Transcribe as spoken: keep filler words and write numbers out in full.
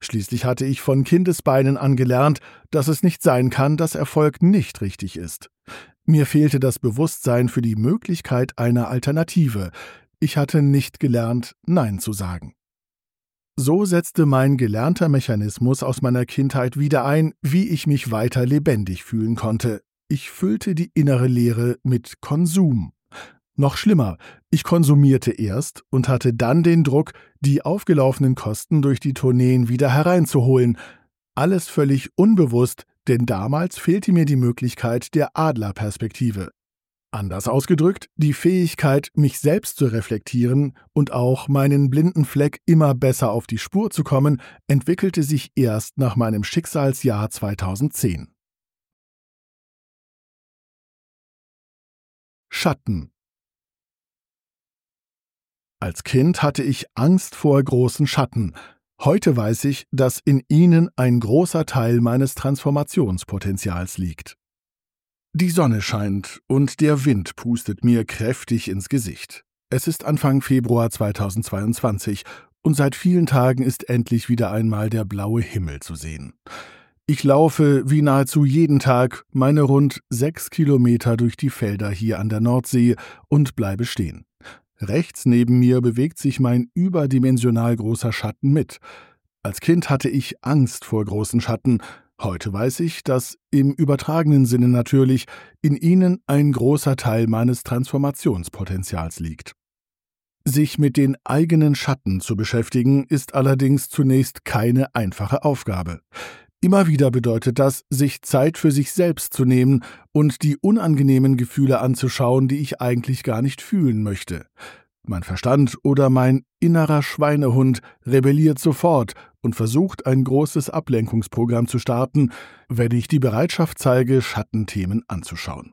Schließlich hatte ich von Kindesbeinen an gelernt, dass es nicht sein kann, dass Erfolg nicht richtig ist. Mir fehlte das Bewusstsein für die Möglichkeit einer Alternative. Ich hatte nicht gelernt, Nein zu sagen. So setzte mein gelernter Mechanismus aus meiner Kindheit wieder ein, wie ich mich weiter lebendig fühlen konnte. Ich füllte die innere Leere mit Konsum. Noch schlimmer, ich konsumierte erst und hatte dann den Druck, die aufgelaufenen Kosten durch die Tourneen wieder hereinzuholen. Alles völlig unbewusst, denn damals fehlte mir die Möglichkeit der Adlerperspektive. Anders ausgedrückt, die Fähigkeit, mich selbst zu reflektieren und auch meinen blinden Fleck immer besser auf die Spur zu kommen, entwickelte sich erst nach meinem Schicksalsjahr zweitausendzehn. Schatten. Als Kind hatte ich Angst vor großen Schatten. Heute weiß ich, dass in ihnen ein großer Teil meines Transformationspotenzials liegt. Die Sonne scheint und der Wind pustet mir kräftig ins Gesicht. Es ist Anfang Februar zweitausendzweiundzwanzig und seit vielen Tagen ist endlich wieder einmal der blaue Himmel zu sehen. Ich laufe wie nahezu jeden Tag meine rund sechs Kilometer durch die Felder hier an der Nordsee und bleibe stehen. Rechts neben mir bewegt sich mein überdimensional großer Schatten mit. Als Kind hatte ich Angst vor großen Schatten. Heute weiß ich, dass im übertragenen Sinne natürlich in ihnen ein großer Teil meines Transformationspotenzials liegt. Sich mit den eigenen Schatten zu beschäftigen, ist allerdings zunächst keine einfache Aufgabe. Immer wieder bedeutet das, sich Zeit für sich selbst zu nehmen und die unangenehmen Gefühle anzuschauen, die ich eigentlich gar nicht fühlen möchte. Mein Verstand oder mein innerer Schweinehund rebelliert sofort und versucht, ein großes Ablenkungsprogramm zu starten, wenn ich die Bereitschaft zeige, Schattenthemen anzuschauen.